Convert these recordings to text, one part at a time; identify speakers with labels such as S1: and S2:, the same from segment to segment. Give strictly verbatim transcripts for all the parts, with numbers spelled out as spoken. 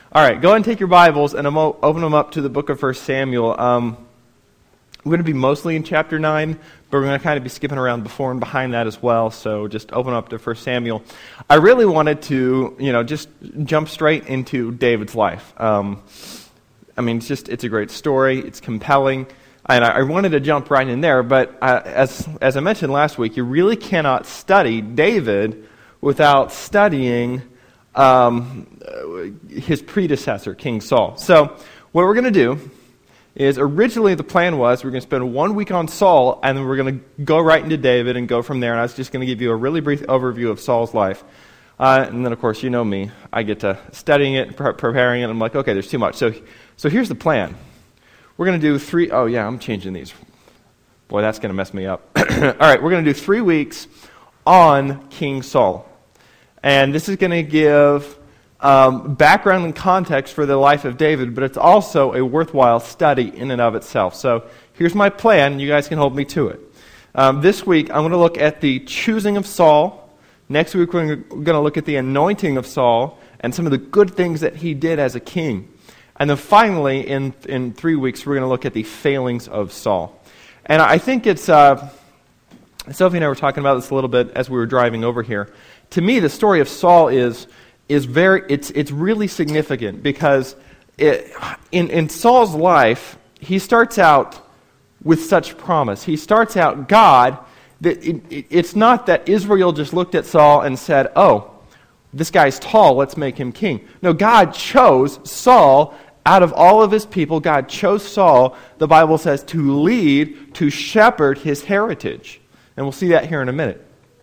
S1: All right, go ahead and take your Bibles and open them up to the book of First Samuel. Um, we're going to be mostly in chapter nine, but we're going to kind of be skipping around before and behind that as well, so just open up to First Samuel. I really wanted to, you know, just jump straight into David's life. Um, I mean, it's just, it's a great story, it's compelling, and I, I wanted to jump right in there, but uh, as, as I mentioned last week, you really cannot study David without studying Um, his predecessor, King Saul. So what we're going to do is, originally the plan was we're going to spend one week on Saul, and then we're going to go right into David and go from there. And I was just going to give you a really brief overview of Saul's life. Uh, and then, of course, you know me. I get to studying it, pre- preparing it, and I'm like, okay, there's too much. So, so here's the plan. We're going to do three, oh yeah, I'm changing these. Boy, that's going to mess me up. All right, we're going to do three weeks on King Saul. And this is going to give um, background and context for the life of David, but it's also a worthwhile study in and of itself. So here's my plan, and you guys can hold me to it. Um, this week, I'm going to look at the choosing of Saul. Next week, we're going to look at the anointing of Saul and some of the good things that he did as a king. And then finally, in, in three weeks, we're going to look at the failings of Saul. And I think it's... Uh, Sophie and I were talking about this a little bit as we were driving over here. To me, the story of Saul is is very it's it's really significant because it, in in Saul's life, he starts out with such promise. He starts out God that it, it, it's not that Israel just looked at Saul and said, "Oh, this guy's tall, let's make him king." No, God chose Saul out of all of his people. God chose Saul, the Bible says, to lead, to shepherd his heritage. And we'll see that here in a minute.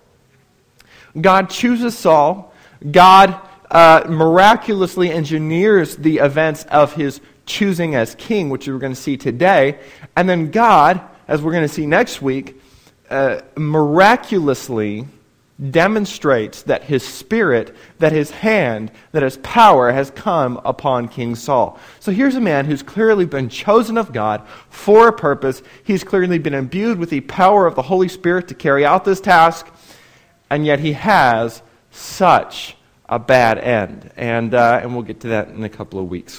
S1: God chooses Saul. God uh, miraculously engineers the events of his choosing as king, which we're going to see today. And then God, as we're going to see next week, uh, miraculously demonstrates that his spirit, that his hand, that his power has come upon King Saul. So here's a man who's clearly been chosen of God for a purpose. He's clearly been imbued with the power of the Holy Spirit to carry out this task, and yet he has such a bad end. And, uh, and we'll get to that in a couple of weeks.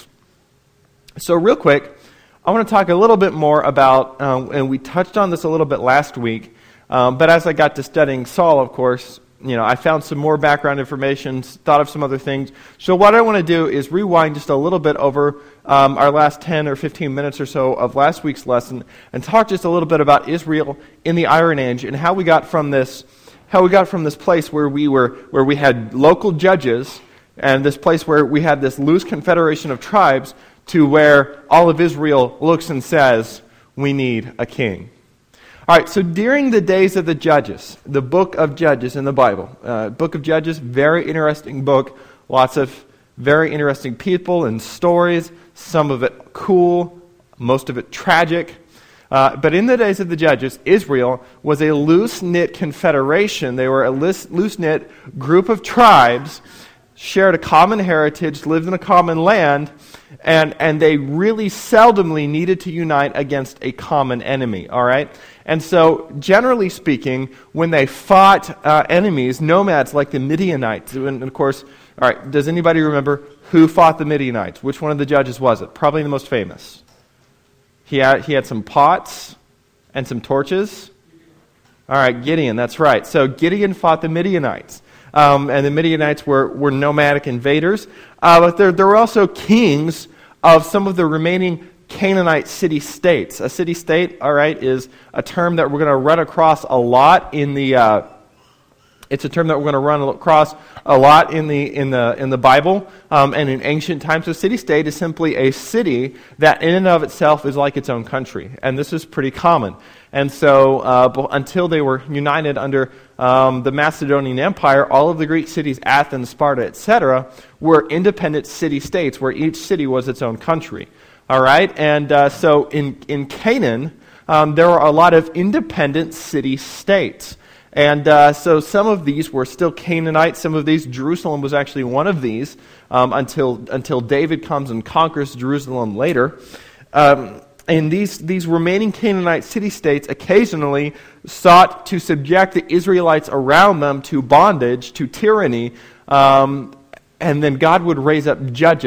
S1: So real quick, I want to talk a little bit more about, um, and we touched on this a little bit last week, Um, but as I got to studying Saul, of course, you know, I found some more background information, thought of some other things. So what I want to do is rewind just a little bit over um, our last ten or fifteen minutes or so of last week's lesson and talk just a little bit about Israel in the Iron Age and how we got from this, how we got from this place where we were, where we had local judges and this place where we had this loose confederation of tribes to where all of Israel looks and says, "We need a king." All right, so during the days of the Judges, the book of Judges in the Bible, uh, book of Judges, very interesting book, lots of very interesting people and stories, some of it cool, most of it tragic. Uh, but in the days of the Judges, Israel was a loose-knit confederation. They were a loose-knit group of tribes, shared a common heritage, lived in a common land, and, and they really seldomly needed to unite against a common enemy, all right? And so, generally speaking, when they fought uh, enemies, nomads like the Midianites, and of course, all right, does anybody remember who fought the Midianites? Which one of the judges was it? Probably the most famous. He had, he had some pots and some torches. All right, Gideon, that's right. So Gideon fought the Midianites. Um, and the Midianites were, were nomadic invaders. Uh, but there, there were also kings of some of the remaining Canaanite city-states. A city-state, all right, is a term that we're going to run across a lot in the. Uh, it's a term that we're going to run across a lot in the in the in the Bible um, and in ancient times. A city-state is simply a city that, in and of itself, is like its own country, and this is pretty common. And so, uh, until they were united under um, the Macedonian Empire, all of the Greek cities, Athens, Sparta, et cetera, were independent city-states where each city was its own country. All right, and uh, so in, in Canaan, um, there were a lot of independent city-states. And uh, so some of these were still Canaanites. Some of these, Jerusalem was actually one of these um, until until David comes and conquers Jerusalem later. Um, and these, these remaining Canaanite city-states occasionally sought to subject the Israelites around them to bondage, to tyranny, um, and then God would raise up judges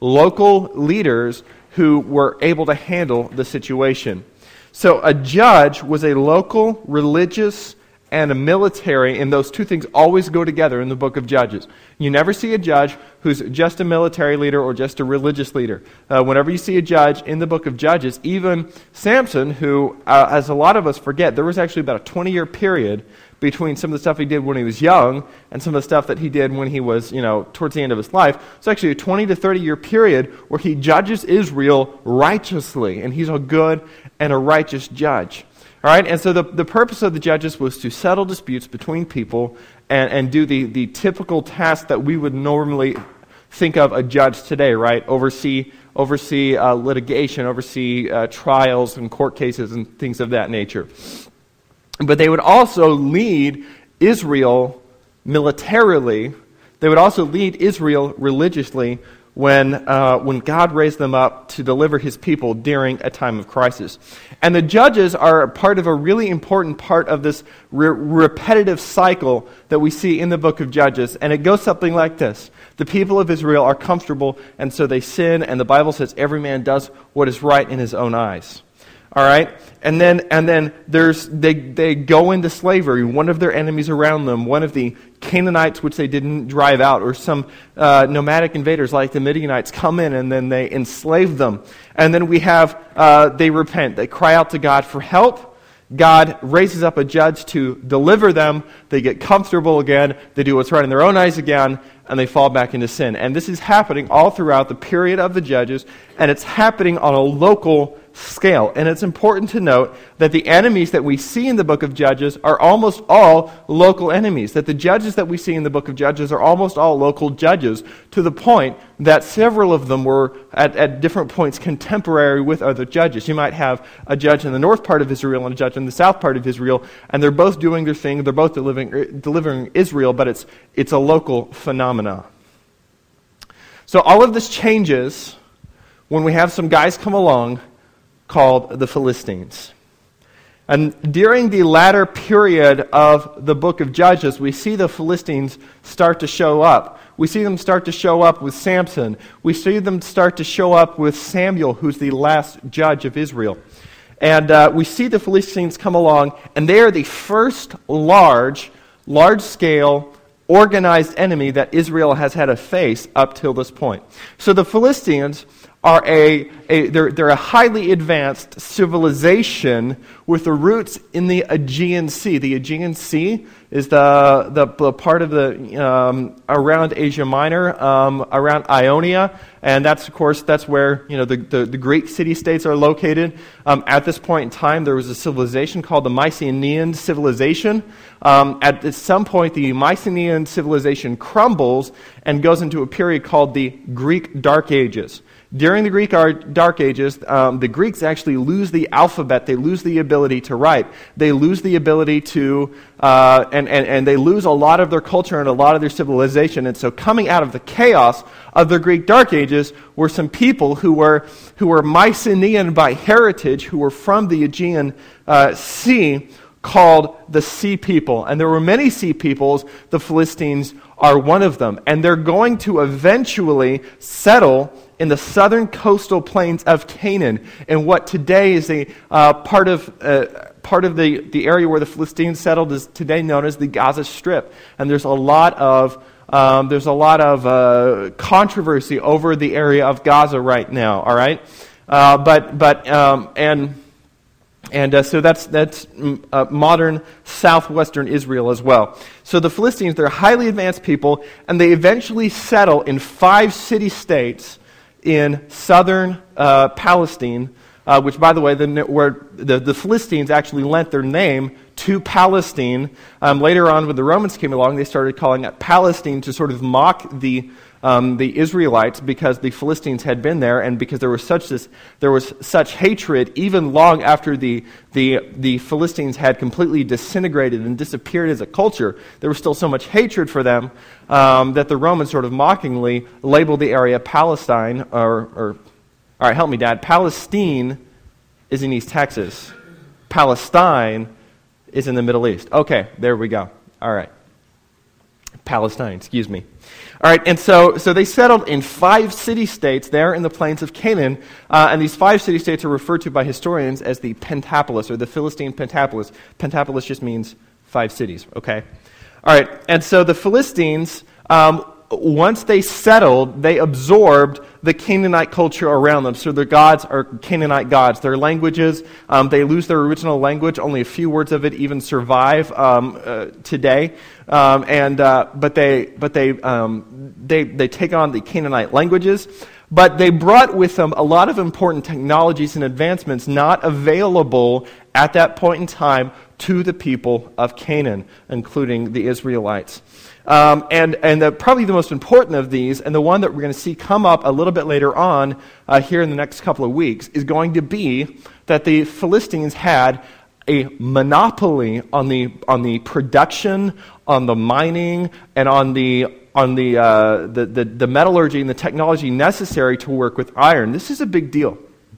S1: local leaders who were able to handle the situation. So a judge was a local, religious, and a military, and those two things always go together in the book of Judges. You never see a judge who's just a military leader or just a religious leader. Uh, whenever you see a judge in the book of Judges, even Samson, who, uh, as a lot of us forget, there was actually about a twenty-year period between some of the stuff he did when he was young and some of the stuff that he did when he was, you know, towards the end of his life. It's actually a twenty to thirty-year period where he judges Israel righteously, and he's a good and a righteous judge. All right, and so the, the purpose of the judges was to settle disputes between people and, and do the, the typical task that we would normally think of a judge today, right? Oversee oversee uh, litigation, oversee uh, trials and court cases and things of that nature. But they would also lead Israel militarily. They would also lead Israel religiously when uh, when God raised them up to deliver his people during a time of crisis. And the judges are part of a really important part of this re- repetitive cycle that we see in the book of Judges. And it goes something like this. The people of Israel are comfortable, and so they sin, and the Bible says every man does what is right in his own eyes. All right, and then and then there's they they go into slavery. One of their enemies around them, one of the Canaanites, which they didn't drive out, or some uh, nomadic invaders like the Midianites, come in and then they enslave them. And then we have uh, they repent. They cry out to God for help. God raises up a judge to deliver them. They get comfortable again. They do what's right in their own eyes again, and they fall back into sin. And this is happening all throughout the period of the judges, and it's happening on a local scale. And it's important to note that the enemies that we see in the book of Judges are almost all local enemies. That the judges that we see in the book of Judges are almost all local judges, to the point that several of them were at, at different points contemporary with other judges. You might have a judge in the north part of Israel and a judge in the south part of Israel, and they're both doing their thing, they're both delivering, delivering Israel, but it's it's a local phenomena. So all of this changes when we have some guys come along called the Philistines. And during the latter period of the book of Judges, we see the Philistines start to show up. We see them start to show up with Samson. We see them start to show up with Samuel, who's the last judge of Israel. And uh, we see the Philistines come along, and they are the first large, large-scale, organized enemy that Israel has had to face up till this point. So the Philistines are a, a they're, they're a highly advanced civilization with the roots in the Aegean Sea. The Aegean Sea is the the, the part of the um, around Asia Minor, um, around Ionia, and that's of course that's where you know the, the, the Greek city-states are located. Um, at this point in time, there was a civilization called the Mycenaean civilization. Um, at some point, the Mycenaean civilization crumbles and goes into a period called the Greek Dark Ages. During the Greek Dark Ages, um, the Greeks actually lose the alphabet. They lose the ability to write. They lose the ability to, uh, and, and, and they lose a lot of their culture and a lot of their civilization. And so coming out of the chaos of the Greek Dark Ages were some people who were who were Mycenaean by heritage, who were from the Aegean uh, Sea, called the Sea People. And there were many Sea Peoples. The Philistines are one of them. And they're going to eventually settle in the southern coastal plains of Canaan, in what today is a uh, part of uh, part of the, the area where the Philistines settled is today known as the Gaza Strip. And there's a lot of um, there's a lot of uh, controversy over the area of Gaza right now. All right, uh, but but um, and. And uh, so that's that's uh, modern southwestern Israel as well. So the Philistines, they're highly advanced people, and they eventually settle in five city-states in southern uh, Palestine, uh, which, by the way, the, where the, the Philistines actually lent their name to Palestine. Um, later on, when the Romans came along, they started calling it Palestine to sort of mock the Um, the Israelites, because the Philistines had been there, and because there was such this, there was such hatred even long after the the the Philistines had completely disintegrated and disappeared as a culture. There was still so much hatred for them um, that the Romans sort of mockingly labeled the area Palestine, or, or all right, help me, Dad. Palestine is in East Texas. Palestine is in the Middle East. Okay, there we go. All right. Palestine, excuse me. All right, and so so they settled in five city-states there in the plains of Canaan, uh, and these five city-states are referred to by historians as the Pentapolis, or the Philistine Pentapolis. Pentapolis just means five cities, okay? All right, and so the Philistines, um, once they settled, they absorbed the Canaanite culture around them. So their gods are Canaanite gods. Their languages, um, they lose their original language. Only a few words of it even survive um, uh, today. Um, and uh, but they but they um, they they take on the Canaanite languages. But they brought with them a lot of important technologies and advancements not available at that point in time to the people of Canaan, including the Israelites. Um, and and the, probably the most important of these, and the one that we're going to see come up a little bit later on uh, here in the next couple of weeks, is going to be that the Philistines had a monopoly on the on the production, on the mining, and on the on the, uh, the the the metallurgy and the technology necessary to work with iron. This is a big deal.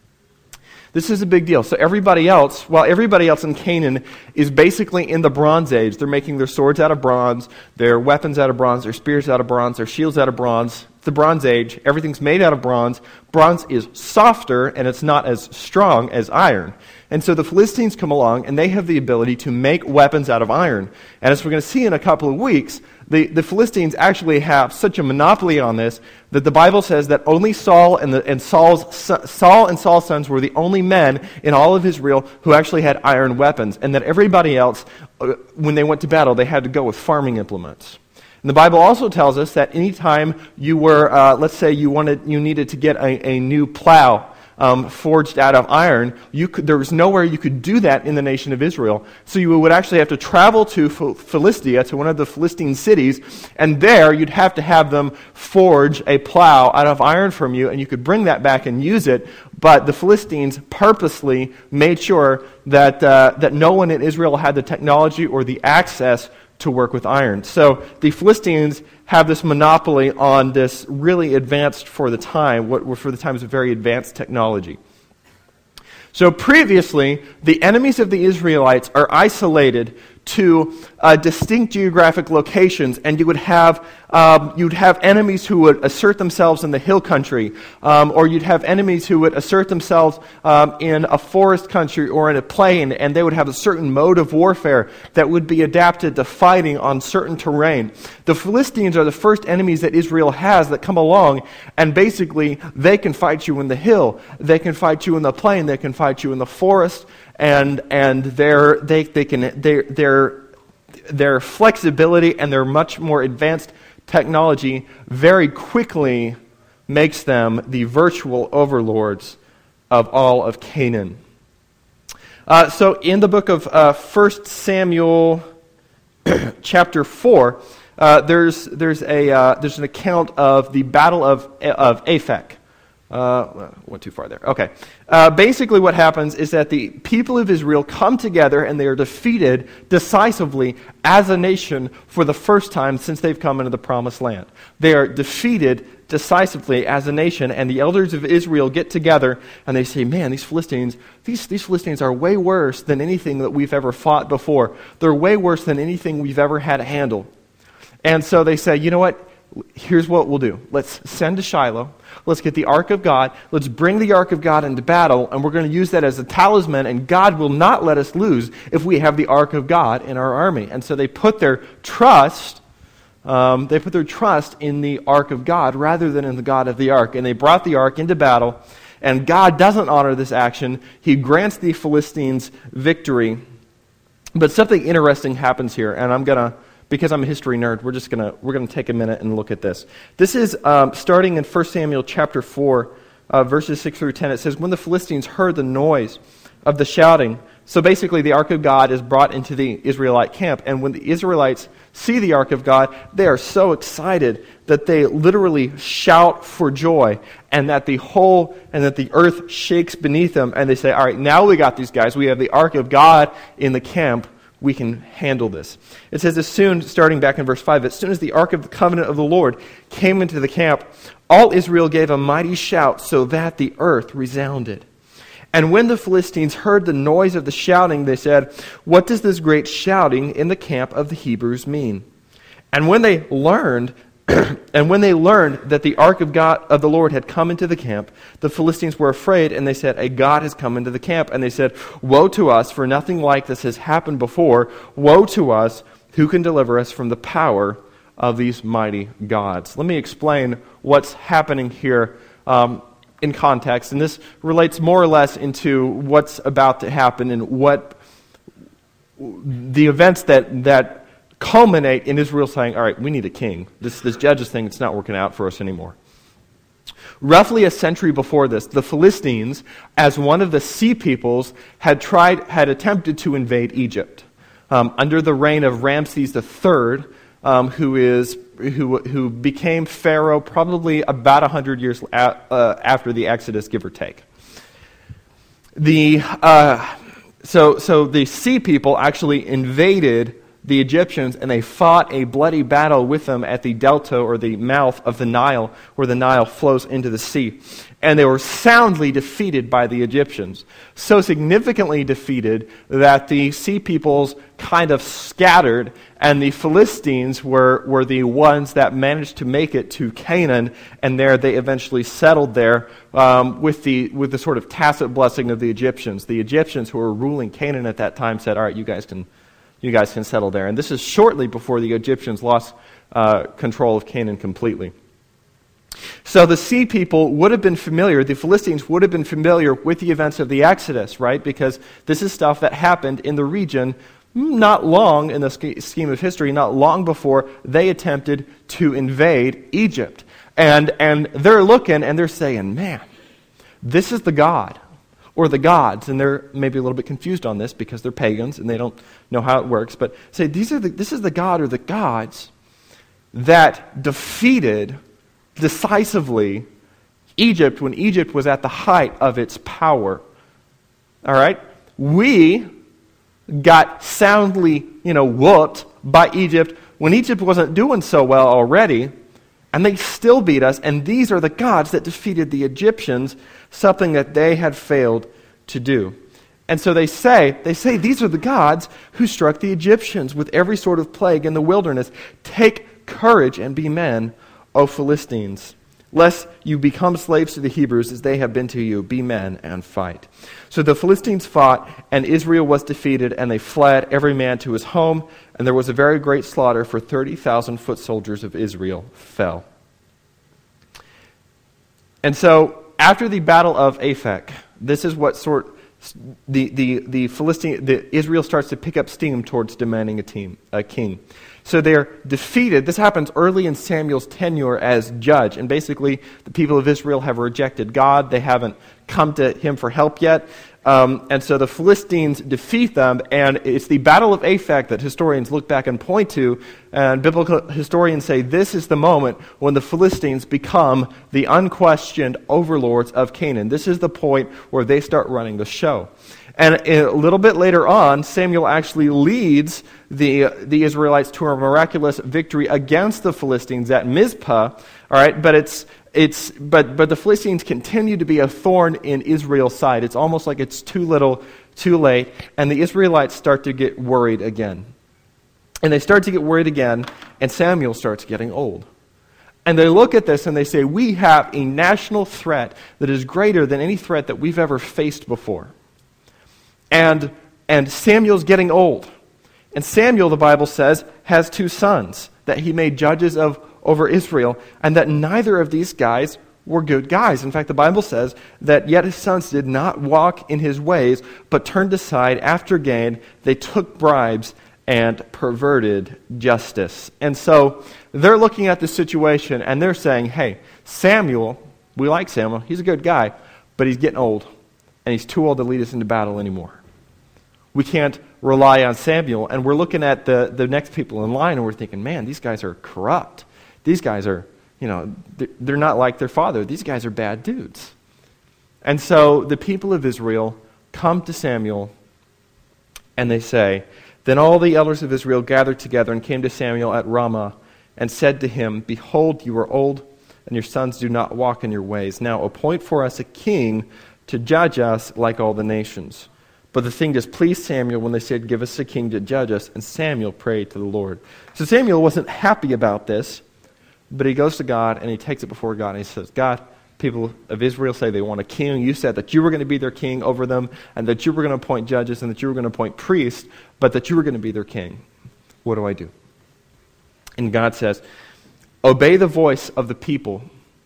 S1: This is a big deal. So everybody else, well, everybody else in Canaan is basically in the Bronze Age. They're making their swords out of bronze, their weapons out of bronze, their spears out of bronze, their shields out of bronze. It's the Bronze Age. Everything's made out of bronze. Bronze is softer, and it's not as strong as iron. And so the Philistines come along, and they have the ability to make weapons out of iron. And as we're going to see in a couple of weeks, the, the Philistines actually have such a monopoly on this that the Bible says that only Saul and, the, and Saul's Saul and Saul's sons were the only men in all of Israel who actually had iron weapons, and that everybody else, uh, when they went to battle, they had to go with farming implements. And the Bible also tells us that anytime you were, uh, let's say you wanted, you needed to get a, a new plow um, forged out of iron, you could, there was nowhere you could do that in the nation of Israel. So you would actually have to travel to Philistia, to one of the Philistine cities, and there you'd have to have them forge a plow out of iron from you, and you could bring that back and use it. But the Philistines purposely made sure that uh, that no one in Israel had the technology or the access to work with iron. So the Philistines have this monopoly on this really advanced, for the time, what for the time is a very advanced technology. So previously, the enemies of the Israelites are isolated to uh, distinct geographic locations, and you would have um, you'd have enemies who would assert themselves in the hill country, um, or you'd have enemies who would assert themselves um, in a forest country or in a plain, and they would have a certain mode of warfare that would be adapted to fighting on certain terrain. The Philistines are the first enemies that Israel has that come along, and basically they can fight you in the hill, they can fight you in the plain, they can fight you in the forest. And and their they they can their their their flexibility and their much more advanced technology very quickly makes them the virtual overlords of all of Canaan. Uh, so in the book of uh, First Samuel, chapter four, uh, there's there's a uh, there's an account of the battle of of Aphek. Uh, went too far there. Okay. Uh, basically what happens is that the people of Israel come together and they are defeated decisively as a nation for the first time since they've come into the promised land. They are defeated decisively as a nation, and the elders of Israel get together and they say, man, these Philistines, these, these Philistines are way worse than anything that we've ever fought before. They're way worse than anything we've ever had to handle. And so they say, you know what? Here's what we'll do. Let's send to Shiloh. Let's get the Ark of God. Let's bring the Ark of God into battle, and we're going to use that as a talisman, and God will not let us lose if we have the Ark of God in our army. And so they put their trust, um, they put their trust in the Ark of God rather than in the God of the Ark. And they brought the Ark into battle, and God doesn't honor this action. He grants the Philistines victory. But something interesting happens here, and I'm going to Because I'm a history nerd, we're just gonna we're gonna take a minute and look at this. This is um, starting in First Samuel chapter four, uh, verses six through ten. It says, "When the Philistines heard the noise of the shouting," so basically the Ark of God is brought into the Israelite camp, and when the Israelites see the Ark of God, they are so excited that they literally shout for joy, and that the whole and that the earth shakes beneath them, and they say, "All right, now we got these guys. We have the Ark of God in the camp. We can handle this." It says, as soon, starting back in verse five, as soon as the Ark of the Covenant of the Lord came into the camp, all Israel gave a mighty shout so that the earth resounded. And when the Philistines heard the noise of the shouting, they said, "What does this great shouting in the camp of the Hebrews mean?" And when they learned, and when they learned that the ark of God of the Lord had come into the camp, the Philistines were afraid, and they said, "A god has come into the camp." And they said, "Woe to us, for nothing like this has happened before. Woe to us, who can deliver us from the power of these mighty gods?" Let me explain what's happening here um, in context, and this relates more or less into what's about to happen and what the events that that. culminate in Israel saying, all right, we need a king. This, this judges thing, it's not working out for us anymore. Roughly a century before this, the Philistines, as one of the sea peoples, had tried, had attempted to invade Egypt. Um, under the reign of Ramses the Third, um, who is who who became Pharaoh probably about a hundred years a, uh, after the Exodus, give or take. The uh, so so the sea people actually invaded the Egyptians, and they fought a bloody battle with them at the delta or the mouth of the Nile, where the Nile flows into the sea. And they were soundly defeated by the Egyptians. So significantly defeated that the sea peoples kind of scattered, and the Philistines were, were the ones that managed to make it to Canaan, and there they eventually settled there um, with the with the sort of tacit blessing of the Egyptians. The Egyptians who were ruling Canaan at that time said, all right, you guys can You guys can settle there. And this is shortly before the Egyptians lost uh, control of Canaan completely. So the sea people would have been familiar, the Philistines would have been familiar with the events of the Exodus, right? Because this is stuff that happened in the region not long in the scheme of history, not long before they attempted to invade Egypt. And, and they're looking and they're saying, man, this is the God. Or the gods, and they're maybe a little bit confused on this because they're pagans and they don't know how it works, but say these are the, this is the God or the gods that defeated decisively Egypt when Egypt was at the height of its power. All right? We got soundly, you know, whooped by Egypt when Egypt wasn't doing so well already, and they still beat us, and these are the gods that defeated the Egyptians, something that they had failed to do. And so they say, they say, these are the gods who struck the Egyptians with every sort of plague in the wilderness. Take courage and be men, O Philistines, lest you become slaves to the Hebrews as they have been to you. Be men and fight. So the Philistines fought, and Israel was defeated, and they fled, every man to his home, and there was a very great slaughter, for thirty thousand foot soldiers of Israel fell. And so, after the battle of Aphek, this is what sort the the the Philistine the Israel starts to pick up steam towards demanding a team a king. So they're defeated. This happens early in Samuel's tenure as judge, and basically the people of Israel have rejected God. They haven't come to him for help yet. Um, and so the Philistines defeat them, and it's the Battle of Aphek that historians look back and point to, and biblical historians say this is the moment when the Philistines become the unquestioned overlords of Canaan. This is the point where they start running the show. And a little bit later on, Samuel actually leads the the Israelites to a miraculous victory against the Philistines at Mizpah. All right, but it's it's but but the Philistines continue to be a thorn in Israel's side. It's almost like it's too little, too late, and the Israelites start to get worried again. And they start to get worried again, and Samuel starts getting old. And they look at this and they say, we have a national threat that is greater than any threat that we've ever faced before. And and Samuel's getting old. And Samuel, the Bible says, has two sons that he made judges of over Israel, and that neither of these guys were good guys. In fact, the Bible says that yet his sons did not walk in his ways, but turned aside after gain. They took bribes and perverted justice. And so they're looking at this situation and they're saying, hey, Samuel, we like Samuel, he's a good guy, but he's getting old, and he's too old to lead us into battle anymore. We can't rely on Samuel. And we're looking at the, the next people in line and we're thinking, man, these guys are corrupt. These guys are, you know, they're not like their father. These guys are bad dudes. And so the people of Israel come to Samuel and they say, then all the elders of Israel gathered together and came to Samuel at Ramah and said to him, behold, you are old and your sons do not walk in your ways. Now appoint for us a king to judge us like all the nations. But the thing displeased Samuel when they said, give us a king to judge us. And Samuel prayed to the Lord. So Samuel wasn't happy about this, but he goes to God and he takes it before God and he says, God, people of Israel say they want a king. You said that you were going to be their king over them and that you were going to appoint judges and that you were going to appoint priests, but that you were going to be their king. What do I do? And God says, obey the voice of the people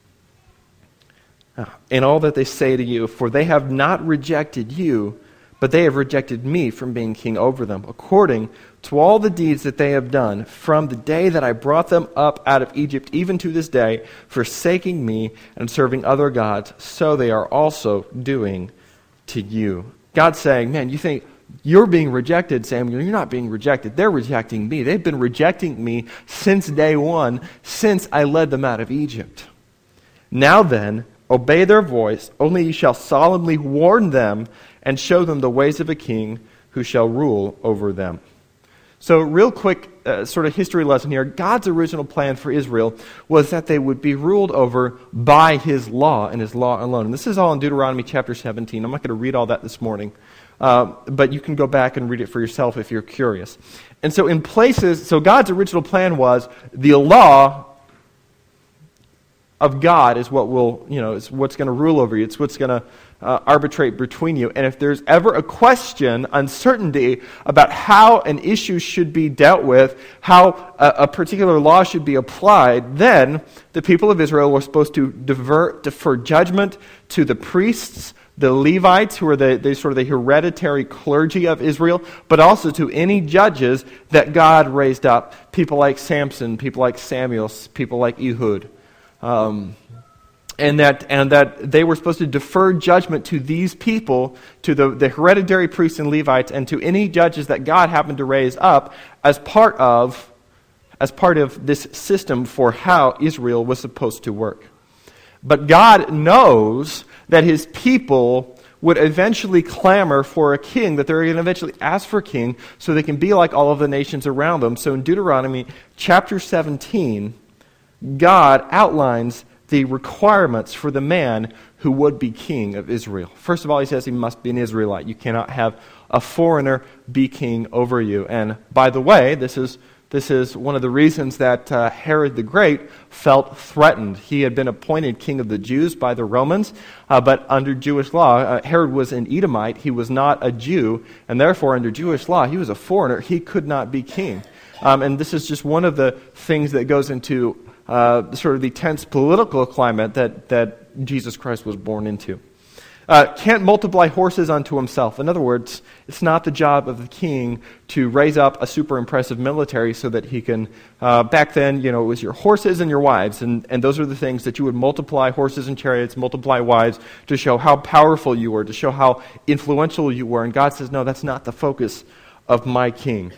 S1: in all that they say to you, for they have not rejected you, but they have rejected me from being king over them, according to all the deeds that they have done from the day that I brought them up out of Egypt, even to this day, forsaking me and serving other gods, so they are also doing to you. God's saying, man, you think you're being rejected, Samuel. You're not being rejected. They're rejecting me. They've been rejecting me since day one, since I led them out of Egypt. Now then, obey their voice, only you shall solemnly warn them and show them the ways of a king who shall rule over them. So real quick uh, sort of history lesson here. God's original plan for Israel was that they would be ruled over by his law and his law alone. And this is all in Deuteronomy chapter seventeen. I'm not going to read all that this morning. Uh, but you can go back and read it for yourself if you're curious. And so in places, so God's original plan was the law of God is what will, you know, is what's going to rule over you. It's what's going to uh, arbitrate between you. And if there's ever a question, uncertainty about how an issue should be dealt with, how a, a particular law should be applied, then the people of Israel were supposed to divert, defer judgment to the priests, the Levites, who are the, the sort of the hereditary clergy of Israel, but also to any judges that God raised up, people like Samson, people like Samuel, people like Ehud. Um, and that and that they were supposed to defer judgment to these people, to the, the hereditary priests and Levites, and to any judges that God happened to raise up as part of as part of this system for how Israel was supposed to work. But God knows that his people would eventually clamor for a king, that they're going to eventually ask for a king so they can be like all of the nations around them. So in Deuteronomy chapter seventeen, God outlines the requirements for the man who would be king of Israel. First of all, he says he must be an Israelite. You cannot have a foreigner be king over you. And by the way, this is this is one of the reasons that uh, Herod the Great felt threatened. He had been appointed king of the Jews by the Romans, uh, but under Jewish law, uh, Herod was an Edomite. He was not a Jew, and therefore under Jewish law, he was a foreigner. He could not be king. Um, and this is just one of the things that goes into Uh, sort of the tense political climate that, that Jesus Christ was born into. Uh, can't multiply horses unto himself. In other words, it's not the job of the king to raise up a super impressive military so that he can, uh, back then, you know, it was your horses and your wives, and, and those are the things that you would multiply horses and chariots, multiply wives, to show how powerful you were, to show how influential you were. And God says, no, that's not the focus of my king.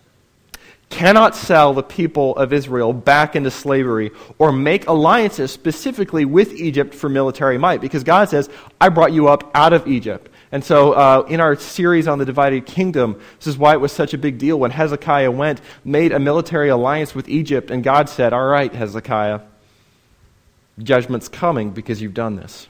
S1: Cannot sell the people of Israel back into slavery or make alliances specifically with Egypt for military might, because God says, I brought you up out of Egypt. And so uh, in our series on the divided kingdom, this is why it was such a big deal when Hezekiah went, made a military alliance with Egypt, and God said, all right, Hezekiah, judgment's coming because you've done this.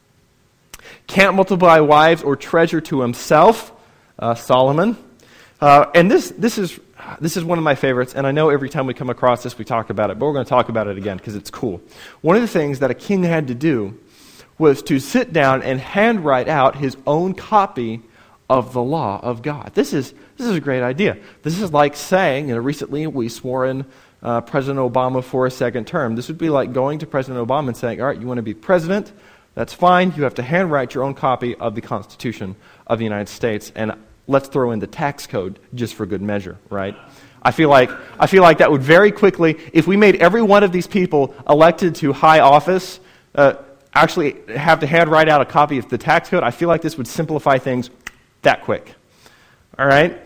S1: Can't multiply wives or treasure to himself, uh, Solomon. Uh, and this this is this is one of my favorites, and I know every time we come across this we talk about it, but we're going to talk about it again because it's cool. One of the things that a king had to do was to sit down and handwrite out his own copy of the law of God. This is this is a great idea. This is like saying, you know, recently we swore in uh, President Obama for a second term. This would be like going to President Obama and saying, all right, you want to be president? That's fine. You have to handwrite your own copy of the Constitution of the United States, and let's throw in the tax code just for good measure, right? I feel like I feel like that would very quickly, if we made every one of these people elected to high office, uh, actually have to handwrite out a copy of the tax code, I feel like this would simplify things that quick. All right?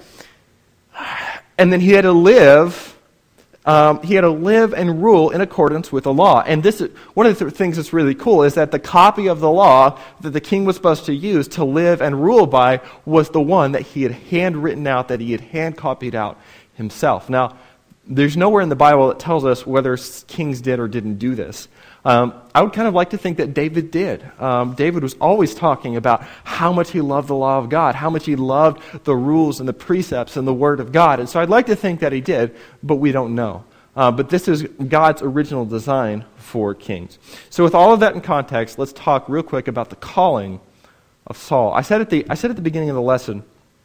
S1: And then he had to live, um, he had to live and rule in accordance with the law. And this is one of the th- things that's really cool is that the copy of the law that the king was supposed to use to live and rule by was the one that he had handwritten out, that he had hand copied out himself. Now, there's nowhere in the Bible that tells us whether kings did or didn't do this. Um, I would kind of like to think that David did. Um, David was always talking about how much he loved the law of God, how much he loved the rules and the precepts and the Word of God. And so I'd like to think that he did, but we don't know. Uh, but this is God's original design for kings. So with all of that in context, let's talk real quick about the calling of Saul. I said at the I said at the beginning of the lesson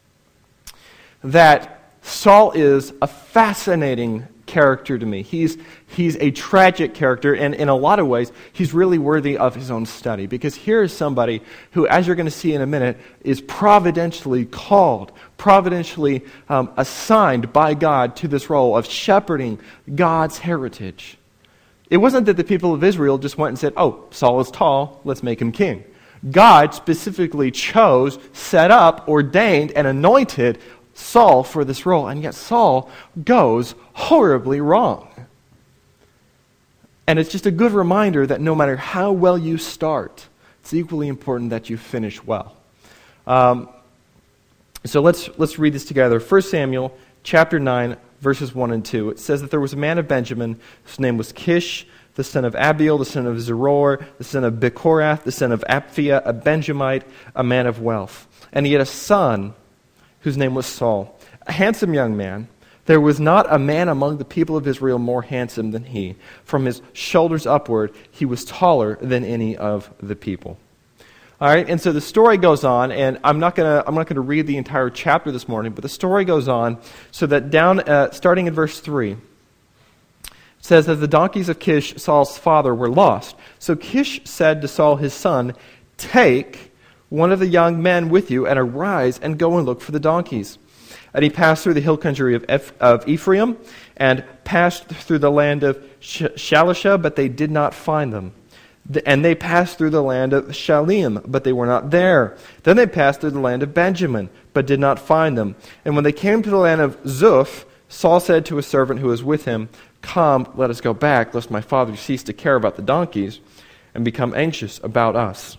S1: that Saul is a fascinating character to me. He's he's a tragic character, and in a lot of ways, he's really worthy of his own study, because here is somebody who, as you're going to see in a minute, is providentially called, providentially um, assigned by God to this role of shepherding God's heritage. It wasn't that the people of Israel just went and said, oh, Saul is tall, let's make him king. God specifically chose, set up, ordained, and anointed Saul for this role, and yet Saul goes horribly wrong. And it's just a good reminder that no matter how well you start, it's equally important that you finish well. Um, so let's let's read this together. First Samuel chapter nine, verses one and two. It says that there was a man of Benjamin whose name was Kish, the son of Abiel, the son of Zeror, the son of Bechorath, the son of Apphia, a Benjamite, a man of wealth. And he had a son whose name was Saul, a handsome young man. There was not a man among the people of Israel more handsome than he. From his shoulders upward, he was taller than any of the people. All right, and so the story goes on, and I'm not gonna I'm not gonna read the entire chapter this morning, but the story goes on so that down uh, starting in verse three, it says that the donkeys of Kish, Saul's father, were lost. So Kish said to Saul his son, "Take one of the young men with you, and arise and go and look for the donkeys." And he passed through the hill country of, Eph- of Ephraim, and passed through the land of Sh- Shalisha, but they did not find them. The, and they passed through the land of Shalim, but they were not there. Then they passed through the land of Benjamin, but did not find them. And when they came to the land of Zuph, Saul said to a servant who was with him, "Come, let us go back, lest my father cease to care about the donkeys, and become anxious about us."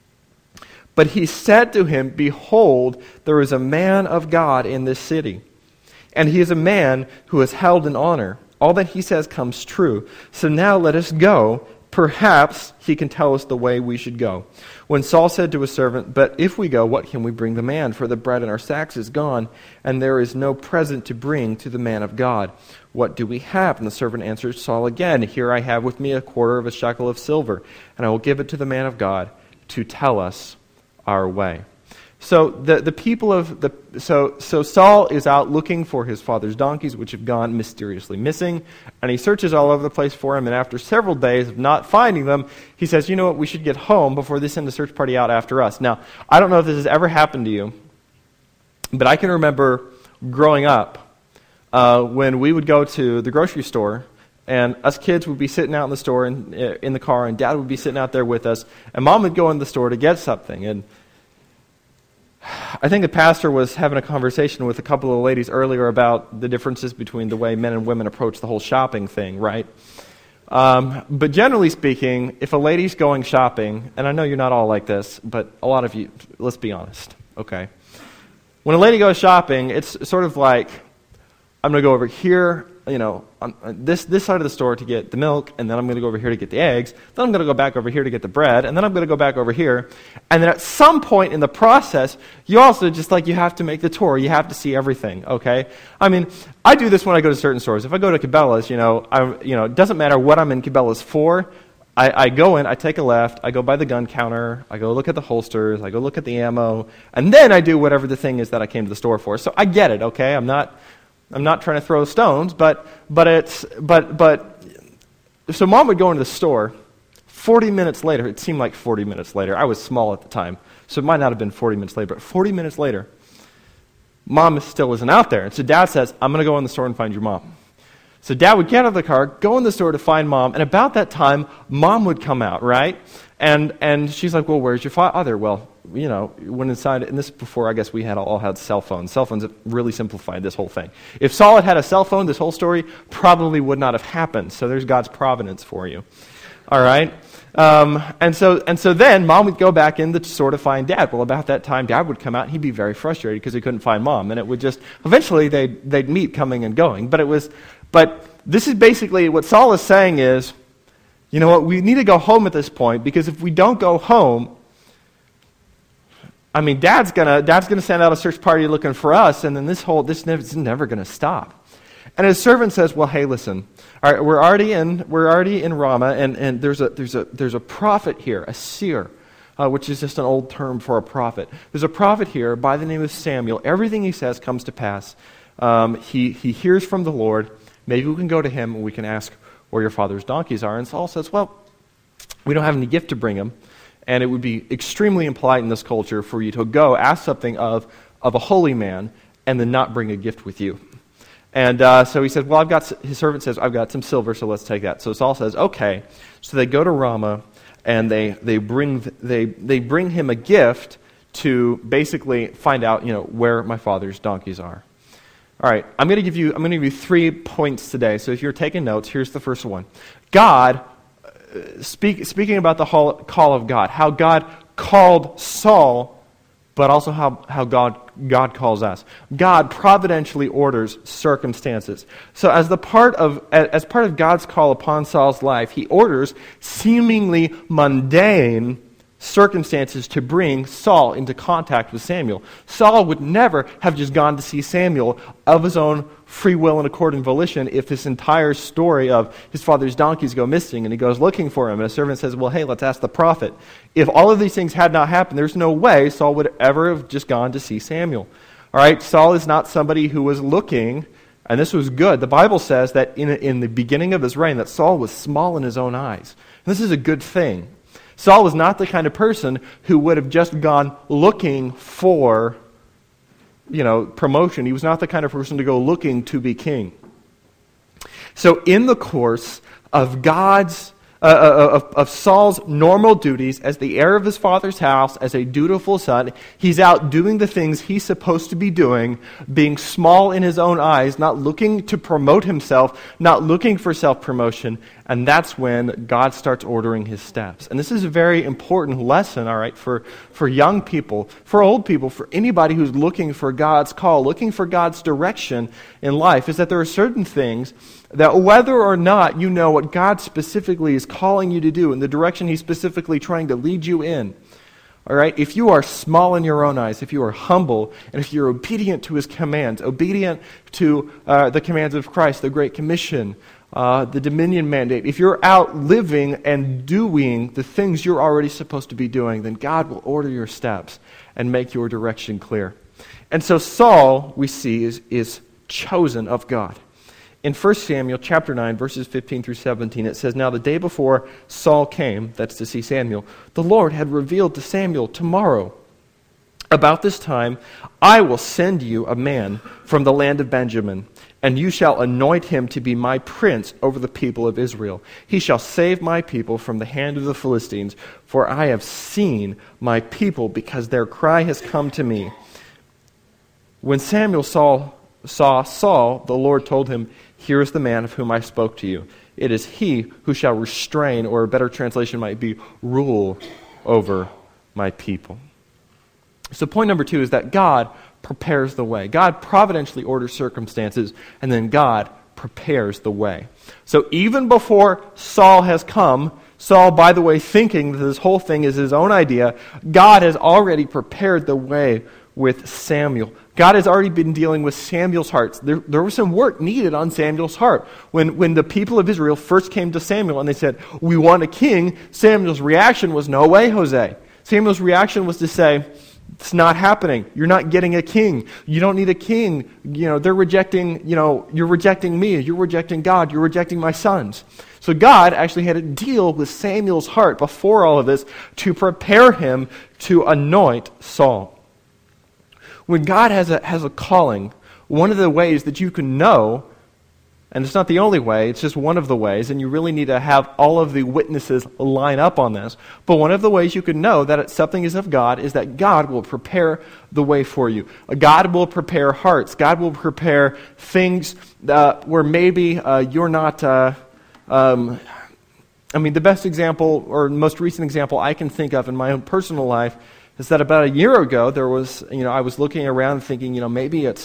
S1: But he said to him, "Behold, there is a man of God in this city, and he is a man who is held in honor. All that he says comes true. So now let us go. Perhaps he can tell us the way we should go." When Saul said to his servant, "But if we go, what can we bring the man? For the bread in our sacks is gone, and there is no present to bring to the man of God. What do we have?" And the servant answered Saul again, "Here I have with me a quarter of a shekel of silver, and I will give it to the man of God to tell us our way." So the, the people of the so so Saul is out looking for his father's donkeys, which have gone mysteriously missing, and he searches all over the place for them. And after several days of not finding them, he says, "You know what? We should get home before they send the search party out after us." Now, I don't know if this has ever happened to you, but I can remember growing up uh, when we would go to the grocery store. And us kids would be sitting out in the store, and in the car, and Dad would be sitting out there with us, and Mom would go in the store to get something. And I think the pastor was having a conversation with a couple of ladies earlier about the differences between the way men and women approach the whole shopping thing, right? Um, but generally speaking, if a lady's going shopping, and I know you're not all like this, but a lot of you, let's be honest, okay? When a lady goes shopping, it's sort of like, I'm going to go over here, you know, on this this side of the store to get the milk, and then I'm going to go over here to get the eggs, then I'm going to go back over here to get the bread, and then I'm going to go back over here. And then at some point in the process, you also just like, you have to make the tour. You have to see everything, okay? I mean, I do this when I go to certain stores. If I go to Cabela's, you know, I, you know, it doesn't matter what I'm in Cabela's for. I, I go in, I take a left, I go by the gun counter, I go look at the holsters, I go look at the ammo, and then I do whatever the thing is that I came to the store for. So I get it, okay? I'm not... I'm not trying to throw stones, but but it's but but so Mom would go into the store. forty minutes later, it seemed like forty minutes later. I was small at the time, so it might not have been forty minutes later, but forty minutes later, Mom still isn't out there. And so Dad says, "I'm going to go in the store and find your mom." So Dad would get out of the car, go in the store to find Mom, and about that time, Mom would come out, right? And and she's like, "Well, where's your father?" Well, you know, went inside, and this is before, I guess, we had all had cell phones. Cell phones have really simplified this whole thing. If Saul had had a cell phone, this whole story probably would not have happened. So there's God's providence for you. All right? Um, and so and so then Mom would go back in the store to find Dad. Well, about that time, Dad would come out, and he'd be very frustrated because he couldn't find Mom. And it would just, eventually, they'd, they'd meet coming and going. But it was, but this is basically, what Saul is saying is, you know what, we need to go home at this point, because if we don't go home, I mean, Dad's gonna Dad's gonna send out a search party looking for us, and then this whole this is never gonna stop. And his servant says, "Well, hey, listen. All right, we're already in we're already in Ramah, and, and there's a there's a there's a prophet here, a seer, uh, which is just an old term for a prophet. There's a prophet here by the name of Samuel. Everything he says comes to pass. Um, he he hears from the Lord. Maybe we can go to him and we can ask where your father's donkeys are." And Saul says, "Well, we don't have any gift to bring him. And it would be extremely impolite in this culture for you to go ask something of, of a holy man and then not bring a gift with you." And uh, so he said, well, I've got, his servant says, "I've got some silver, so let's take that." So Saul says, okay. So they go to Ramah, and they they bring they they bring him a gift to basically find out, you know, where my father's donkeys are. All right, I'm going to give you I'm going to give you three points today. So if you're taking notes, here's the first one. God. Speak, speaking about the call of God, how God called Saul, but also how, how God, God calls us. God providentially orders circumstances. So as the part of as part of God's call upon Saul's life, he orders seemingly mundane circumstances to bring Saul into contact with Samuel. Saul would never have just gone to see Samuel of his own free will and accord and volition if this entire story of his father's donkeys go missing and he goes looking for him, and a servant says, well, hey, let's ask the prophet. If all of these things had not happened, there's no way Saul would ever have just gone to see Samuel. All right, Saul is not somebody who was looking, and this was good. The Bible says that in, in the beginning of his reign that Saul was small in his own eyes. And this is a good thing. Saul was not the kind of person who would have just gone looking for, you know, promotion. He was not the kind of person to go looking to be king. So in the course of God's, uh, of, of Saul's normal duties as the heir of his father's house, as a dutiful son, he's out doing the things he's supposed to be doing, being small in his own eyes, not looking to promote himself, not looking for self-promotion, and that's when God starts ordering his steps. And this is a very important lesson, all right, for, for young people, for old people, for anybody who's looking for God's call, looking for God's direction in life, is that there are certain things that whether or not you know what God specifically is calling you to do and the direction he's specifically trying to lead you in, all right, if you are small in your own eyes, if you are humble, and if you're obedient to his commands, obedient to uh, the commands of Christ, the Great Commission, uh, the Dominion Mandate, if you're out living and doing the things you're already supposed to be doing, then God will order your steps and make your direction clear. And so Saul, we see, is, is chosen of God. In First Samuel chapter nine, verses fifteen through seventeen, it says, "Now the day before Saul came," that's to see Samuel, "the Lord had revealed to Samuel, 'Tomorrow, about this time, I will send you a man from the land of Benjamin, and you shall anoint him to be my prince over the people of Israel. He shall save my people from the hand of the Philistines, for I have seen my people, because their cry has come to me.' When Samuel saw, saw Saul, the Lord told him, 'Here is the man of whom I spoke to you. It is he who shall restrain,'" or a better translation might be, "rule over my people." So point number two is that God prepares the way. God providentially orders circumstances, and then God prepares the way. So even before Saul has come, Saul, by the way, thinking that this whole thing is his own idea, God has already prepared the way with Samuel. God has already been dealing with Samuel's heart. There, there was some work needed on Samuel's heart. When, when the people of Israel first came to Samuel and they said, "We want a king," Samuel's reaction was, "No way, Jose." Samuel's reaction was to say, "It's not happening. You're not getting a king. You don't need a king. You know, they're rejecting, you know, you're rejecting me. You're rejecting God. You're rejecting my sons." So God actually had to deal with Samuel's heart before all of this to prepare him to anoint Saul. When God has a has a calling, one of the ways that you can know, and it's not the only way, it's just one of the ways, and you really need to have all of the witnesses line up on this, but one of the ways you can know that it's something is of God is that God will prepare the way for you. God will prepare hearts. God will prepare things uh, where maybe uh, you're not... Uh, um, I mean, the best example, or most recent example I can think of in my own personal life is that about a year ago, there was, you know, I was looking around thinking, you know, maybe it's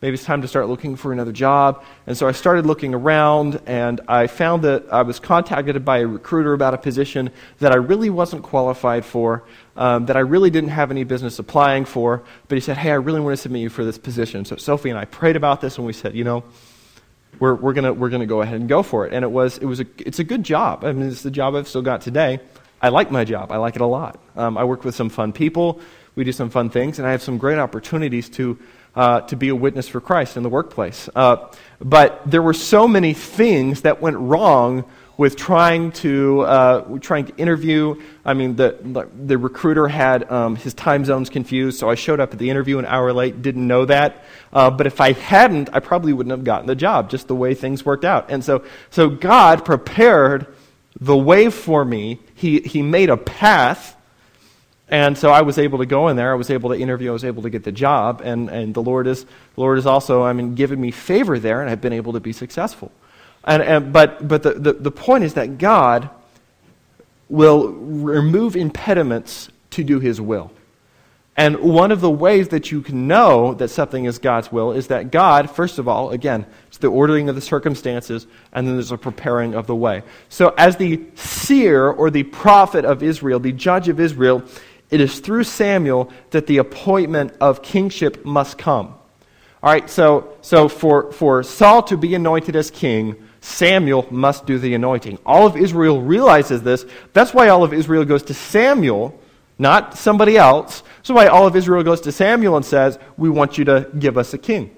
S1: maybe it's time to start looking for another job. And so I started looking around, and I found that I was contacted by a recruiter about a position that I really wasn't qualified for, um, that I really didn't have any business applying for. But he said, hey, I really want to submit you for this position. So Sophie and I prayed about this, and we said, you know, we're we're gonna we're gonna go ahead and go for it. And it was it was a it's a good job. I mean, it's the job I've still got today. I like my job. I like it a lot. Um, I work with some fun people. We do some fun things, and I have some great opportunities to uh, to be a witness for Christ in the workplace. Uh, but there were so many things that went wrong with trying to uh, trying to interview. I mean, the the recruiter had um, his time zones confused, so I showed up at the interview an hour late, didn't know that. Uh, but if I hadn't, I probably wouldn't have gotten the job, just the way things worked out. And so, so God prepared the way for me. He He made a path. And so I was able to go in there. I was able to interview. I was able to get the job. And, and the Lord is the Lord is also, I mean, given me favor there, and I've been able to be successful. And, and but but the, the, the point is that God will remove impediments to do His will. And one of the ways that you can know that something is God's will is that God, first of all, again, it's the ordering of the circumstances, and then there's a preparing of the way. So as the seer or the prophet of Israel, the judge of Israel, it is through Samuel that the appointment of kingship must come. All right, so so for, for Saul to be anointed as king, Samuel must do the anointing. All of Israel realizes this. That's why all of Israel goes to Samuel, not somebody else. That's why all of Israel goes to Samuel and says, we want you to give us a king.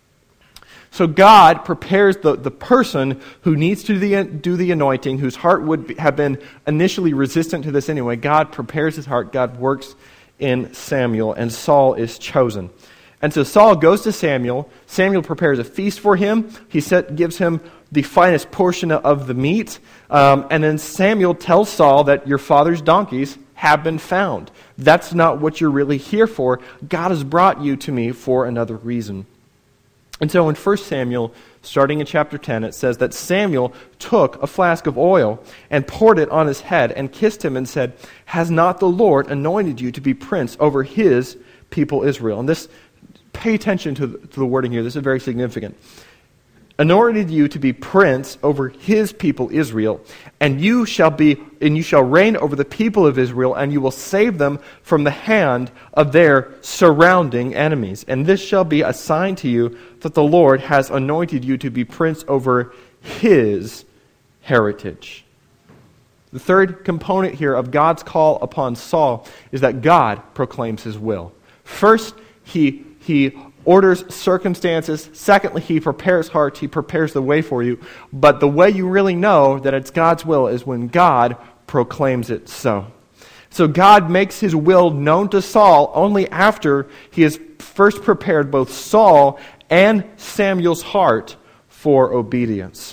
S1: So God prepares the, the person who needs to do the, do the anointing, whose heart would be, have been initially resistant to this anyway. God prepares his heart. God works in Samuel, and Saul is chosen. And so Saul goes to Samuel. Samuel prepares a feast for him. He set, gives him the finest portion of the meat. Um, and then Samuel tells Saul that your father's donkeys have been found. That's not what you're really here for. God has brought you to me for another reason. And so in First Samuel, starting in chapter ten, it says that Samuel took a flask of oil and poured it on his head and kissed him and said, has not the Lord anointed you to be prince over his people Israel? And this, pay attention to the, to the wording here. This is very significant. Anointed you to be prince over his people Israel, and you shall be and you shall reign over the people of Israel, and you will save them from the hand of their surrounding enemies. And this shall be a sign to you that the Lord has anointed you to be prince over his heritage. The third component here of God's call upon Saul is that God proclaims his will. First, he he orders circumstances. Secondly, he prepares hearts. He prepares the way for you. But the way you really know that it's God's will is when God proclaims it so. So God makes his will known to Saul only after he has first prepared both Saul and Samuel's heart for obedience.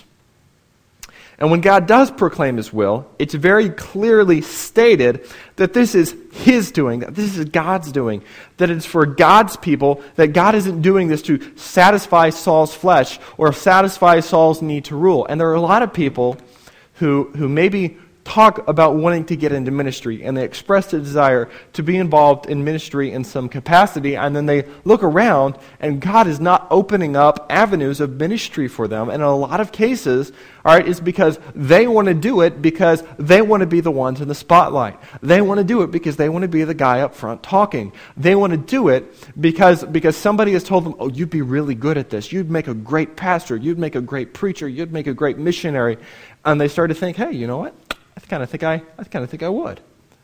S1: And when God does proclaim his will, it's very clearly stated that this is his doing, that this is God's doing, that it's for God's people, that God isn't doing this to satisfy Saul's flesh or satisfy Saul's need to rule. And there are a lot of people who, who maybe talk about wanting to get into ministry, and they express a desire to be involved in ministry in some capacity, and then they look around, and God is not opening up avenues of ministry for them. And in a lot of cases, all right, it's because they want to do it because they want to be the ones in the spotlight. They want to do it because they want to be the guy up front talking. They want to do it because, because somebody has told them, oh, you'd be really good at this. You'd make a great pastor. You'd make a great preacher. You'd make a great missionary. And they start to think, hey, you know what? I kind of think I, I kind of think I would.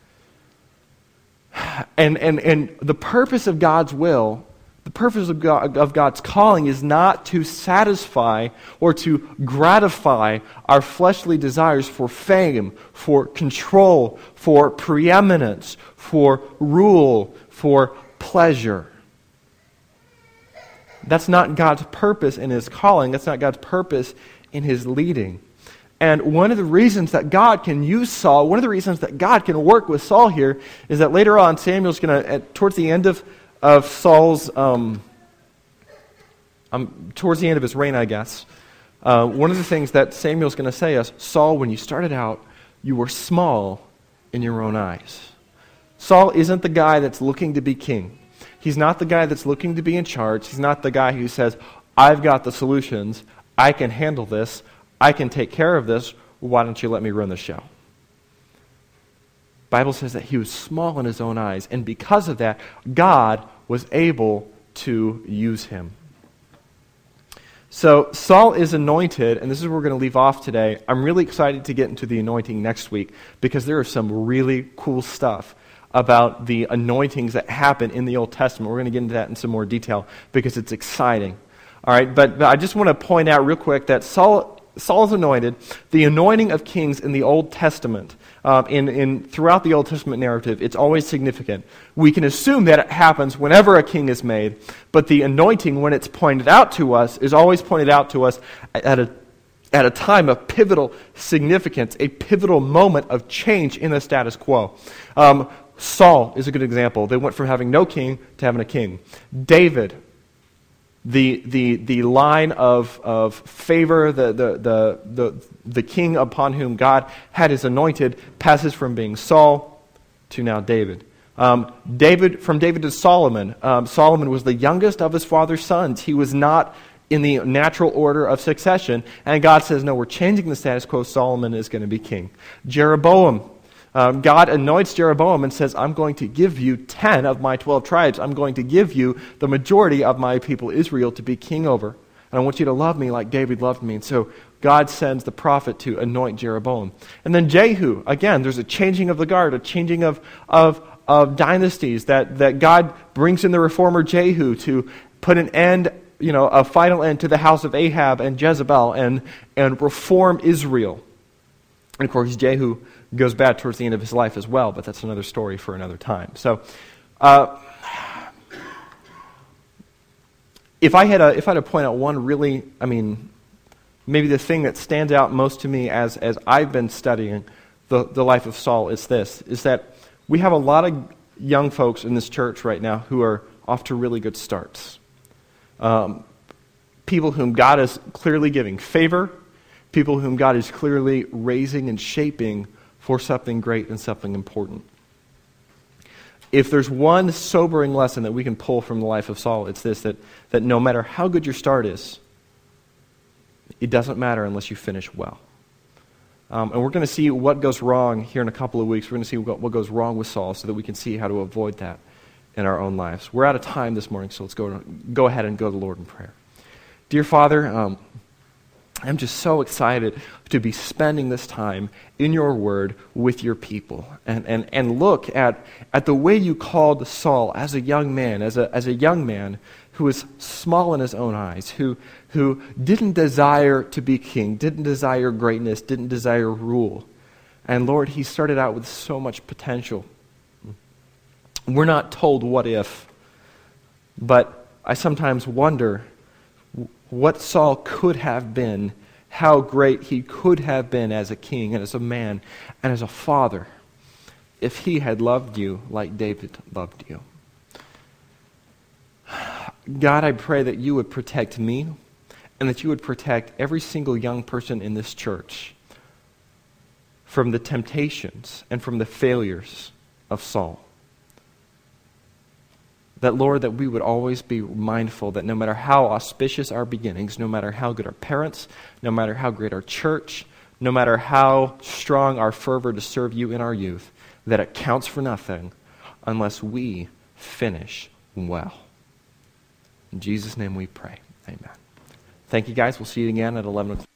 S1: And and and the purpose of God's will, the purpose of God, of God's calling, is not to satisfy or to gratify our fleshly desires for fame, for control, for preeminence, for rule, for pleasure. That's not God's purpose in his calling. That's not God's purpose in his leading. And one of the reasons that God can use Saul, one of the reasons that God can work with Saul here, is that later on Samuel's going to, towards the end of, of Saul's, um, um, towards the end of his reign, I guess, uh, one of the things that Samuel's going to say is, Saul, when you started out, you were small in your own eyes. Saul isn't the guy that's looking to be king. He's not the guy that's looking to be in charge. He's not the guy who says, I've got the solutions. I can handle this. I can take care of this. Why don't you let me run the show? The Bible says that he was small in his own eyes, and because of that, God was able to use him. So Saul is anointed, and this is where we're going to leave off today. I'm really excited to get into the anointing next week because there is some really cool stuff about the anointings that happen in the Old Testament. We're going to get into that in some more detail because it's exciting. All right, but, but I just want to point out real quick that Saul Saul is anointed. The anointing of kings in the Old Testament, um, in, in throughout the Old Testament narrative, it's always significant. We can assume that it happens whenever a king is made, but the anointing, when it's pointed out to us, is always pointed out to us at a at a time of pivotal significance, a pivotal moment of change in the status quo. Um, Saul is a good example. They went from having no king to having a king. David, The the the line of of favor, the the the the, the king upon whom God had his anointed, passes from being Saul to now David. Um, David from David to Solomon. Um, Solomon was the youngest of his father's sons. He was not in the natural order of succession, and God says, "No, we're changing the status quo. Solomon is going to be king." Jeroboam. Um, God anoints Jeroboam and says, I'm going to give you ten of my twelve tribes. I'm going to give you the majority of my people Israel to be king over. And I want you to love me like David loved me. And so God sends the prophet to anoint Jeroboam. And then Jehu, again, there's a changing of the guard, a changing of, of, of dynasties that, that God brings in the reformer Jehu to put an end, you know, a final end to the house of Ahab and Jezebel and, and reform Israel. And of course, Jehu goes bad towards the end of his life as well, but that's another story for another time. So, uh, if I had a, if I had to point out one really, I mean, maybe the thing that stands out most to me as as I've been studying the the life of Saul is this: is that we have a lot of young folks in this church right now who are off to really good starts. Um, people whom God is clearly giving favor, people whom God is clearly raising and shaping for something great and something important. If there's one sobering lesson that we can pull from the life of Saul, it's this, that, that no matter how good your start is, it doesn't matter unless you finish well. Um, and we're going to see what goes wrong here in a couple of weeks. We're going to see what, what goes wrong with Saul so that we can see how to avoid that in our own lives. We're out of time this morning, so let's go, go ahead and go to the Lord in prayer. Dear Father, um, I'm just so excited to be spending this time in your word with your people and, and, and look at, at the way you called Saul as a young man, as a, as a young man who was small in his own eyes, who, who didn't desire to be king, didn't desire greatness, didn't desire rule. And Lord, he started out with so much potential. We're not told what if, but I sometimes wonder what Saul could have been, how great he could have been as a king and as a man and as a father if he had loved you like David loved you. God, I pray that you would protect me and that you would protect every single young person in this church from the temptations and from the failures of Saul. That, Lord, that we would always be mindful that no matter how auspicious our beginnings, no matter how good our parents, no matter how great our church, no matter how strong our fervor to serve you in our youth, that it counts for nothing unless we finish well. In Jesus' name we pray. Amen. Thank you, guys. We'll see you again at eleven o'clock.